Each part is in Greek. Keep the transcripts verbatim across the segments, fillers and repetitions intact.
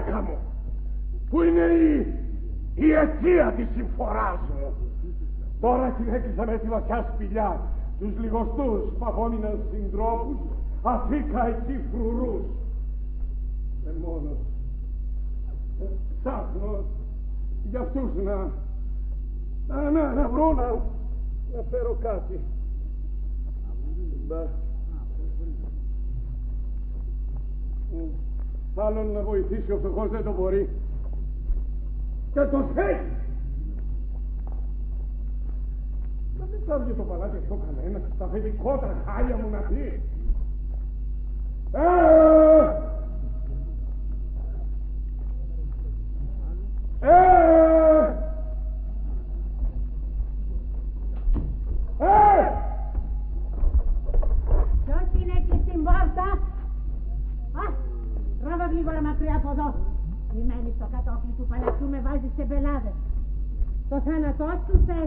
γυναίκα μου, που είναι η, η αιτία της συμφοράς μου. Τώρα την έκλεισα με τη βαθιά σπηλιά, τους λιγοστούς που απόμειναν συντρόφους, αφήκα εκεί φρουρούς. Ε, μόνος. Ε, ψάχνω για αυτούς να, να, να, να βρω, να, να φέρω κάτι. Μπα. Άλλον να βοηθήσει ο φτωχός δεν το μπορεί. Και το θέλει. Μα δεν θα βγει το παλάτι αυτό κανένα. Τα παιδικότερα χάλια μου να πει. Ε! Ε! Ε! Ποιος είναι εκεί στην πόρτα? Α, τράβα γλίγορα μακριά από εδώ. Μη μένεις στο κατόφλι του παλατιού, με βάζεις σε πελάδες. Το θάνατό σου θες.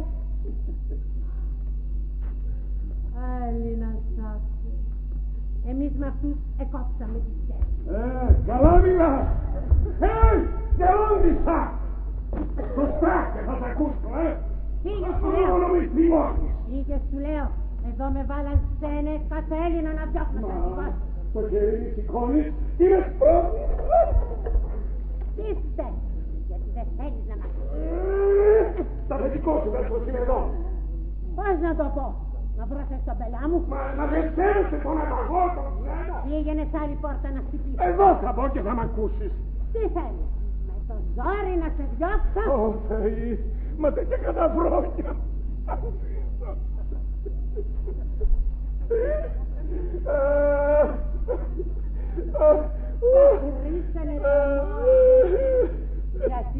Άλλοι να σάψε. Εμείς με αυτούς εκόψαμε τη σχέση. Ε, καλά μιλάς. Ε, γερόντισσα. Σωστά και θα τα ακούσω, ε. Φύγε σου λέω. Μόνο μη θυμώνεις. Φύγε σου λέω. Εδώ με βάλαν σένες καθέλινα να διώχνω τα δικό σου. Το χέρι μη σηκώνεις, είναι σπρώχνης. Τι φταίει, γιατί δεν θέλεις να μ' ακούσεις. Τα παιδικό σου βρίσκω είναι εδώ. Πώς να το πω, να βρώσες τον πελά μου. Μα να δεν θέλετε τον αγαγό, τον ξένο. Πήγαινε σ' άλλη πόρτα να χτυπήσεις. Εδώ θα μπω και θα μ' ακούσεις. Τι θέλεις, με το ζόρι να σε διώξω. Ω Θεή, μα τέτοια καταβρόνια. Αφήσω. Θα χωρίσανε το μόνοι. Γιατί?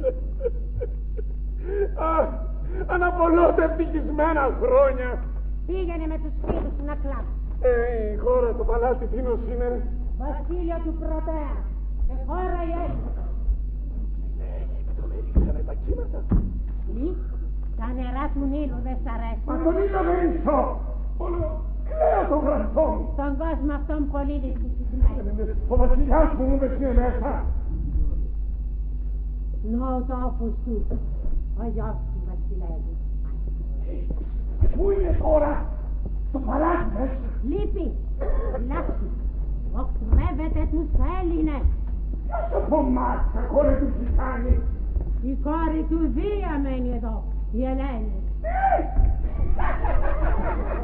Αναπολώνται ευτυχισμένα χρόνια. Πήγαινε με τους φίλους σου να κλάψεις. Ε, η χώρα, το παλάτι, τίνος είναι? Βασίλειο του Πρωτέα. Και χώρα η Έλληνα. Αίγυπτο με ρίξανε τα κύματα. Μη, τα νερά του Νείλου δεν σ' αρέσουν. Μα τον Νείλο δεν ρίξω. Όλο κλαίω τον βραστό μου. Στον κόσμο αυτόν πολύ δυστυχισμένο. Ο βασιλιάς μου μου πες είναι μέσα. Να ο τάφος του, ο γιος του βασιλεύει. Πού είναι τώρα? Στο παλάτι μέσα. Λείπει, φυλάξει. Οκτρεύεται τους Έλληνες. Ποιος το φωμάτσα, κόρη του Ζητάνη? Η κόρη του Δία μένει εδώ, η Ελένη.